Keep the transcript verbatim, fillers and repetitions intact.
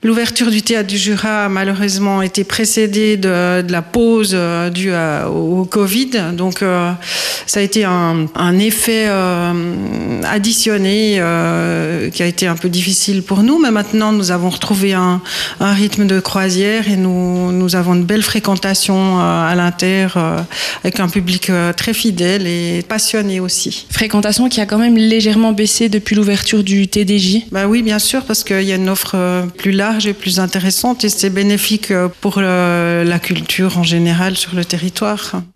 L'ouverture du Théâtre du Jura a malheureusement été précédée de, de la pause euh, due à, au Covid. Donc euh, ça a été un, un effet euh, additionné euh, qui a été un peu difficile pour nous. Mais maintenant, nous avons retrouvé un, un rythme de croisière et nous, nous avons une belle fréquentation euh, à l'Inter euh, avec un public euh, très fidèle et passionné aussi. Fréquentation qui a quand même légèrement baissé depuis l'ouverture du T D J. Ben oui, bien sûr, parce qu'il y a une offre plus large et plus intéressante et c'est bénéfique pour le, la culture en général sur le territoire.